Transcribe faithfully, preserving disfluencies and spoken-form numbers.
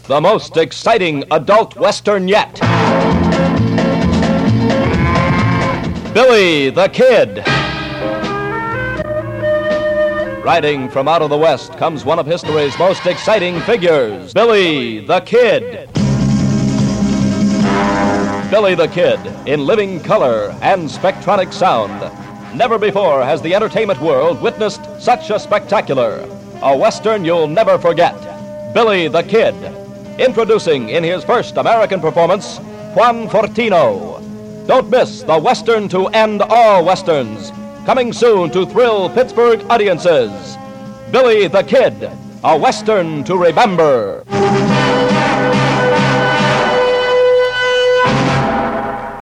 the most exciting adult Western yet. Billy the Kid. Riding from out of the West comes one of history's most exciting figures, Billy the Kid. Billy the Kid, in living color and spectronic sound. Never before has the entertainment world witnessed such a spectacular, a Western you'll never forget. Billy the Kid. Introducing in his first American performance, Juan Fortino. Don't miss the Western to end all Westerns. Coming soon to thrill Pittsburgh audiences. Billy the Kid, a Western to remember.